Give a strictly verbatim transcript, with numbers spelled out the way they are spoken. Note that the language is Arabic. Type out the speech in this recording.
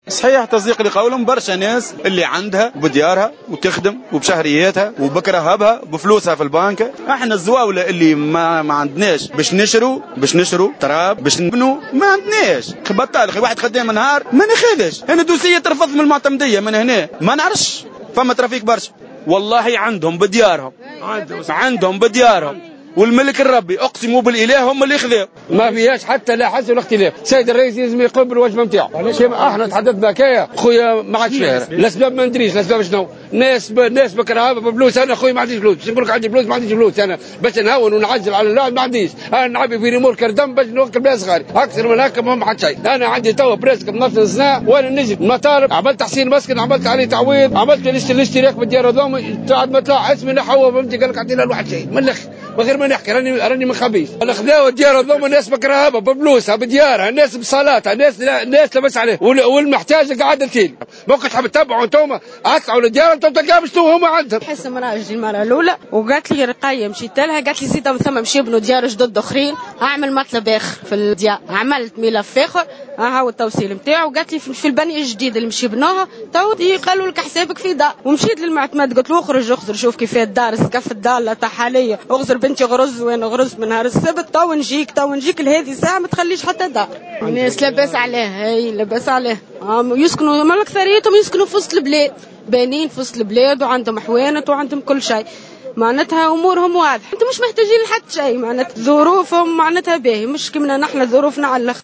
صحيح تصديق لقولهم برشا ناس اللي عندها وبديارها وتخدم وبشهرياتها وبكرهبها وبفلوسها في البنك. احنا الزواولة اللي ما, ما عندناش باش نشروا باش نشروا تراب باش نبنوا ما عندناش. بطال اخي واحد خدام نهار ما ناخذش. انا دوسيه ترفض من المعتمديه من هنا ما نعرفش فما ترافيك برشا والله. عندهم بديارهم عندهم بديارهم والملك الربي اقسموا بالاله هم اللي خذوا. ما فيهاش حتى لا حسن ولا اختلاف. السيد الرئيس لازم يقوم بالواجب نتاعو. احنا تحدثنا كيا خويا ما عادش فاهم الاسباب ما ندريش الاسباب شنو. ناس ب... ناس بكرهها بفلوس. انا خويا ما عنديش فلوس. نقول لك عندي فلوس ما عنديش فلوس. انا باش نهون ونعزل على اللاعب ما عنديش. انا نعبي في ريمورك دم باش نوكل بها صغاري اكثر من هكا ما حد شيء. انا عندي توا بريسك بنفس السنه وانا نجي المطالب عملت تحسين مسكن عملت عليه تعويض عملت الاشتراك بالديار هذوما بعد ما طلع اسمي نحو فهمتي قال لك عطينا الواحد شيء من الاخر من غير ما نحكي راني راني من خبيث. انا خذاو الديار هذوما الناس بكرهها بفلوسها بديارها الناس بصلاتها الناس الناس لبس عليه والمحتاج قاعد تيل. ممكن تحب تتبعوا انتم اطلعوا للديار انتم تلقاو شنو هما عندهم. حس مراجل المره الاولى وقالت لي رقايه مشيت لها قالت لي زيد ثم مشي يبنوا ديار جدد اخرين اعمل مطلب اخر في الديار. عملت ملف اخر ها هو التوصيل نتاعو. قالت لي في البنيه الجديده اللي مشي بنوها تو قالوا لك حسابك في دار. ومشيت للمعتمد قلت له اخرج اخزر شوف كيف الدار سقف الدار تاع حاليا اغزر بنتي غرز وين غرز من نهار السبت تو نجيك تو نجيك لهذه الساعه ما تخليش حتى دار. الناس لاباس عليه هي لاباس عليه يسكنوا ما اكثريتهم يسكنوا في وسط البلاد بانين في وسط البلاد وعندهم حوانت وعندهم كل شيء معناتها امورهم واضحه. انتم مش محتاجين لحد شيء معناتها ظروفهم معناتها باهي مش كيما نحن ظروفنا على